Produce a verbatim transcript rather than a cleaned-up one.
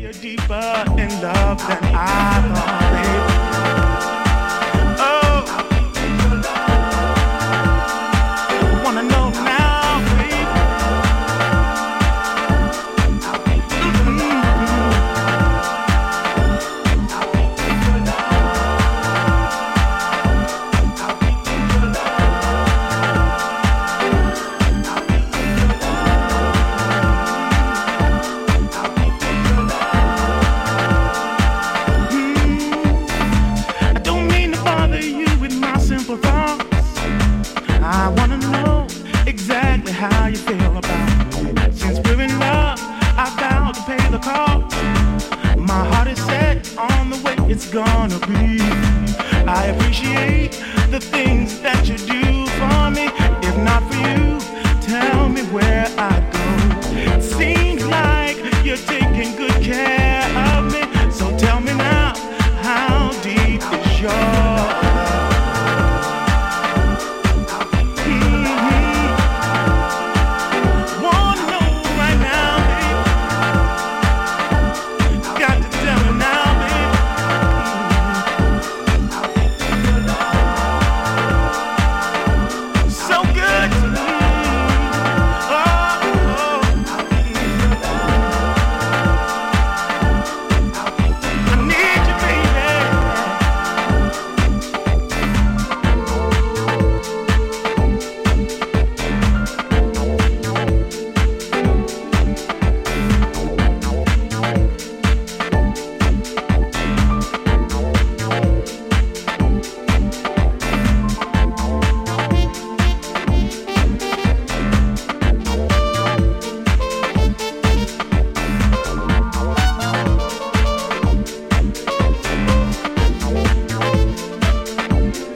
Deeper in love than I thought, babe. Oh, I wanna know now, babe. I wanna know exactly how you feel about me. Since we're in love, I vow to pay the cost. My heart is set on the way it's gonna be. I appreciate the things that you do for me. If not for you,